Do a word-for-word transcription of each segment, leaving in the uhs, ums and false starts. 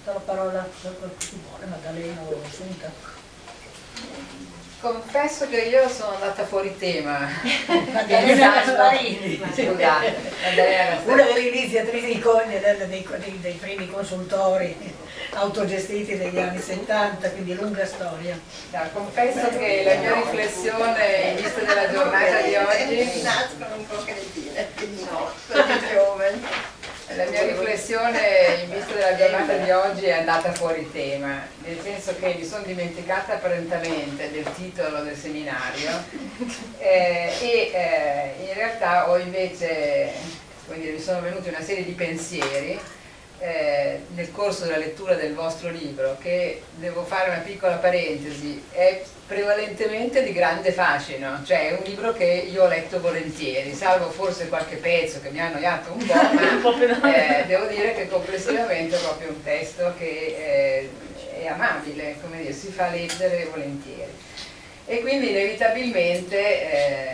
la parola per chi vuole, Maddalena o Assunta. Confesso che io sono andata fuori tema. Maddalena Gasparini, Scusate, Maddalena una delle iniziatrici icogne dei, dei, dei primi consultori autogestiti degli anni settanta, quindi lunga storia. No, confesso che la mia riflessione in vista della giornata di oggi nascono un po' cretine, quindi no, perché giovani. La mia riflessione in vista della giornata di oggi è andata fuori tema, nel senso che mi sono dimenticata apparentemente del titolo del seminario eh, e eh, in realtà ho invece, come dire, mi sono venuti una serie di pensieri eh, nel corso della lettura del vostro libro, che, devo fare una piccola parentesi, è prevalentemente di grande fascino, cioè è un libro che io ho letto volentieri, salvo forse qualche pezzo che mi ha annoiato un po', ma eh, devo dire che complessivamente è proprio un testo che eh, è amabile, come dire, si fa leggere volentieri. E quindi inevitabilmente eh,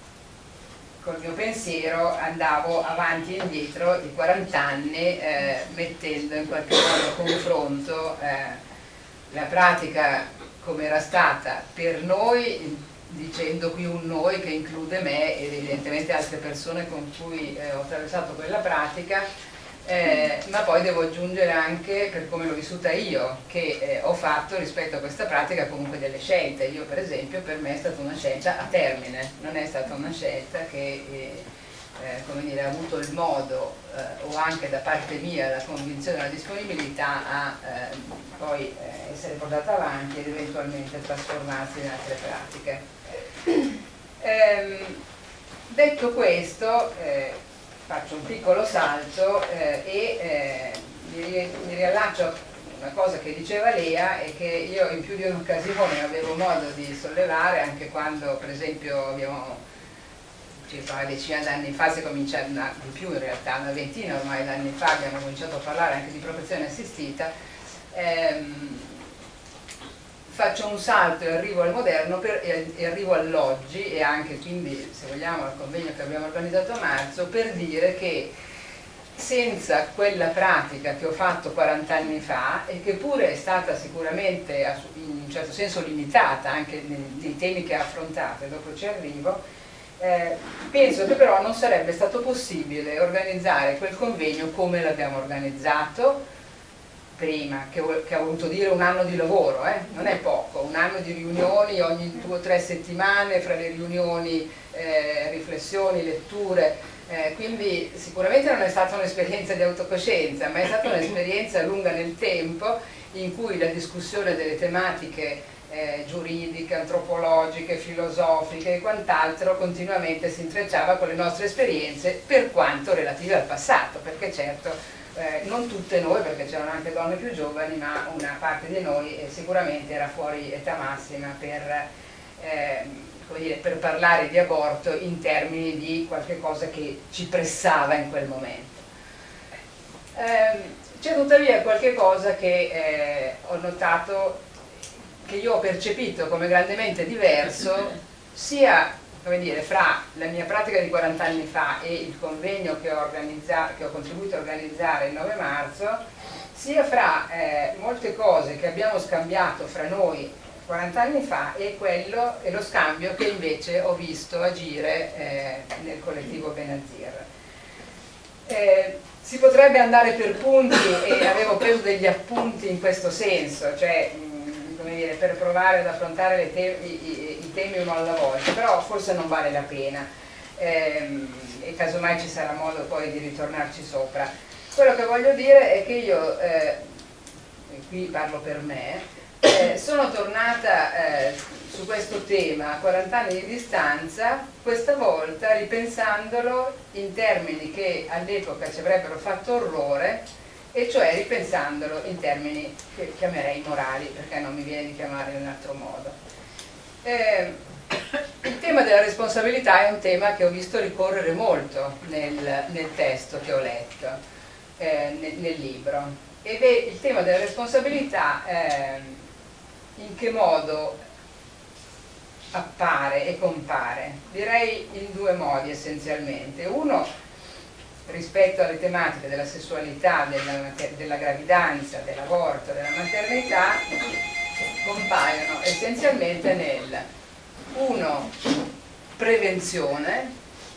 col mio pensiero andavo avanti e indietro di quaranta anni, eh, mettendo in qualche modo a confronto eh, la pratica come era stata per noi, dicendo qui un noi che include me ed evidentemente altre persone con cui eh, ho attraversato quella pratica, eh, ma poi devo aggiungere anche per come l'ho vissuta io, che eh, ho fatto rispetto a questa pratica comunque delle scelte. Io per esempio, per me è stata una scelta a termine, non è stata una scelta che eh, eh, come dire, ha avuto il modo eh, o anche da parte mia la convinzione e la disponibilità a eh, poi eh, essere portata avanti ed eventualmente trasformarsi in altre pratiche. Ehm, detto questo, eh, faccio un piccolo salto eh, e eh, mi, mi riallaccio a una cosa che diceva Lea e che io in più di un'occasione avevo modo di sollevare anche quando per esempio abbiamo circa una decina d'anni fa, si comincia, una, di più in realtà, una ventina ormai d'anni fa abbiamo cominciato a parlare anche di protezione assistita. Ehm, faccio un salto e arrivo al moderno per, e, e arrivo all'oggi e anche quindi se vogliamo al convegno che abbiamo organizzato a marzo, per dire che senza quella pratica che ho fatto quaranta anni fa e che pure è stata sicuramente in un certo senso limitata anche nei, nei temi che ha affrontato e dopo ci arrivo, eh, penso che però non sarebbe stato possibile organizzare quel convegno come l'abbiamo organizzato prima, che, che ha voluto dire un anno di lavoro, eh? Non è poco, un anno di riunioni ogni due o tre settimane, fra le riunioni, eh, riflessioni, letture, eh, quindi sicuramente non è stata un'esperienza di autocoscienza, ma è stata un'esperienza lunga nel tempo in cui la discussione delle tematiche eh, giuridiche, antropologiche, filosofiche e quant'altro continuamente si intrecciava con le nostre esperienze per quanto relative al passato, perché certo Eh, non tutte noi, perché c'erano anche donne più giovani, ma una parte di noi eh, sicuramente era fuori età massima per, eh, come dire, per parlare di aborto in termini di qualche cosa che ci pressava in quel momento. Eh, c'è tuttavia qualche cosa che eh, ho notato, che io ho percepito come grandemente diverso, sia come dire, fra la mia pratica di quaranta anni fa e il convegno che ho, che ho contribuito a organizzare il nove marzo, sia fra eh, molte cose che abbiamo scambiato fra noi quaranta anni fa e, quello, e lo scambio che invece ho visto agire eh, nel collettivo Benazir. Eh, si potrebbe andare per punti e avevo preso degli appunti in questo senso, cioè mh, come dire, per provare ad affrontare le te i, i, i temi uno alla volta, però forse non vale la pena ehm, e casomai ci sarà modo poi di ritornarci sopra. Quello che voglio dire è che io, eh, e qui parlo per me, eh, sono tornata eh, su questo tema a quaranta anni di distanza, questa volta ripensandolo in termini che all'epoca ci avrebbero fatto orrore, e cioè ripensandolo in termini che chiamerei morali, perché non mi viene di chiamarlo in un altro modo. Eh, il tema della responsabilità è un tema che ho visto ricorrere molto nel, nel testo che ho letto, eh, nel, nel libro, ed è il tema della responsabilità eh, in che modo appare e compare. Direi in due modi essenzialmente. Uno, rispetto alle tematiche della sessualità, della, della gravidanza, dell'aborto, della maternità, compaiono essenzialmente nel uno, prevenzione,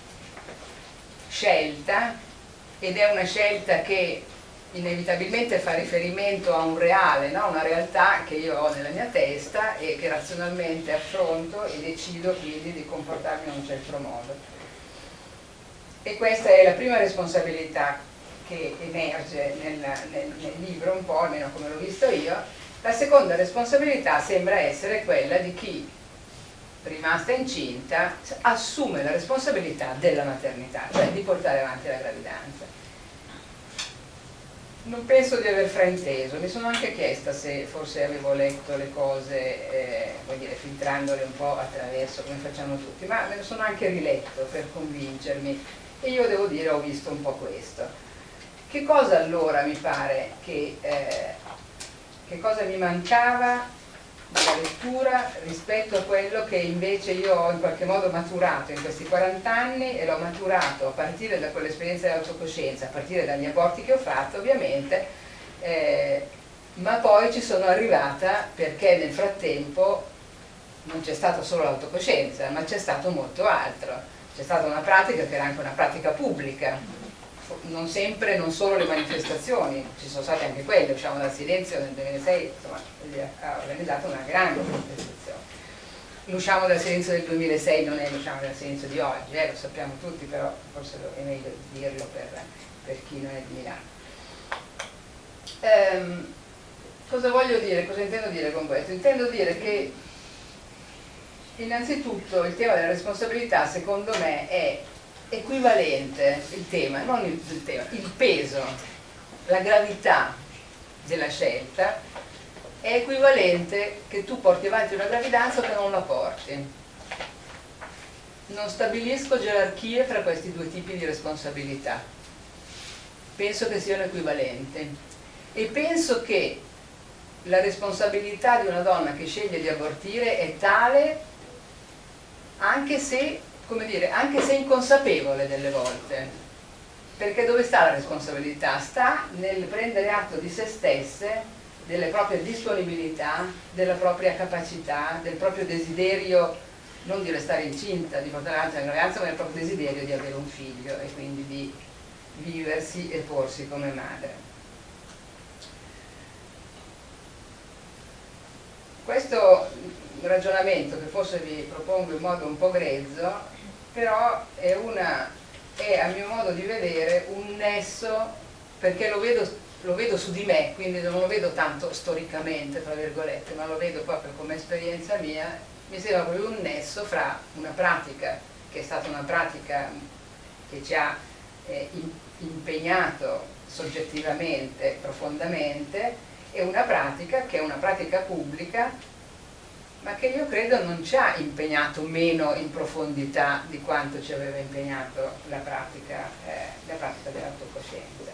scelta, ed è una scelta che inevitabilmente fa riferimento a un reale, no? Una realtà che io ho nella mia testa e che razionalmente affronto e decido quindi di comportarmi in un certo modo. E questa è la prima responsabilità che emerge nel, nel, nel libro, un po', almeno come l'ho visto io. La seconda responsabilità sembra essere quella di chi, rimasta incinta, assume la responsabilità della maternità, cioè di portare avanti la gravidanza. Non penso di aver frainteso, mi sono anche chiesta se forse avevo letto le cose, eh, vuol dire, filtrandole un po' attraverso, come facciamo tutti, ma me lo sono anche riletto per convincermi e io devo dire ho visto un po' questo. Che cosa allora mi pare che, eh, che cosa mi mancava dalla lettura rispetto a quello che invece io ho in qualche modo maturato in questi quaranta anni, e l'ho maturato a partire da quell'esperienza dell'autocoscienza, a partire dagli aborti che ho fatto ovviamente, eh, ma poi ci sono arrivata perché nel frattempo non c'è stata solo l'autocoscienza, ma c'è stato molto altro. C'è stata una pratica che era anche una pratica pubblica, non sempre, non solo le manifestazioni, ci sono state anche quelle. Usciamo dal silenzio nel duemilasei, insomma, ha organizzato una grande manifestazione. L'usciamo dal silenzio del duemilasei non è l'usciamo dal silenzio di oggi, eh, lo sappiamo tutti, però forse è meglio dirlo per, per chi non è di Milano. Ehm, cosa voglio dire, cosa intendo dire con questo? Intendo dire che innanzitutto il tema della responsabilità secondo me è equivalente, il tema, non il, il tema, il peso, la gravità della scelta è equivalente che tu porti avanti una gravidanza o che non la porti. Non stabilisco gerarchie fra questi due tipi di responsabilità, penso che siano equivalenti e penso che la responsabilità di una donna che sceglie di abortire è tale anche se, come dire, anche se inconsapevole delle volte, perché dove sta la responsabilità? Sta nel prendere atto di se stesse, delle proprie disponibilità, della propria capacità, del proprio desiderio non di restare incinta, di portare avanti la gravidanza, ma del proprio desiderio di avere un figlio e quindi di viversi e porsi come madre. Questo ragionamento, che forse vi propongo in modo un po' grezzo, però è, una, è a mio modo di vedere un nesso, perché lo vedo, lo vedo su di me, quindi non lo vedo tanto storicamente, tra virgolette, ma lo vedo proprio come esperienza mia. Mi sembra proprio un nesso fra una pratica che è stata una pratica che ci ha eh, impegnato soggettivamente, profondamente, e una pratica che è una pratica pubblica, ma che io credo non ci ha impegnato meno in profondità di quanto ci aveva impegnato la pratica, eh, la pratica dell'autocoscienza.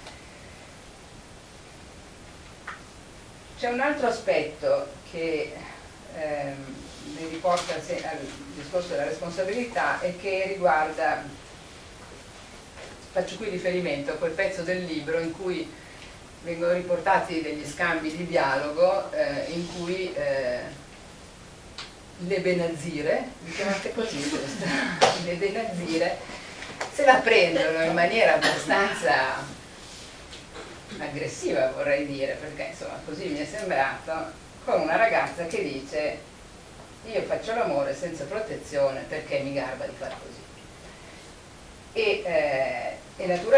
C'è un altro aspetto che ehm, mi riporta al discorso della responsabilità e che riguarda, faccio qui riferimento a quel pezzo del libro in cui vengono riportati degli scambi di dialogo eh, in cui eh, le Benazire, vi chiamate così giusto? Le Benazire se la prendono in maniera abbastanza aggressiva, vorrei dire, perché insomma così mi è sembrato, con una ragazza che dice: io faccio l'amore senza protezione perché mi garba di far così. E, eh, e naturalmente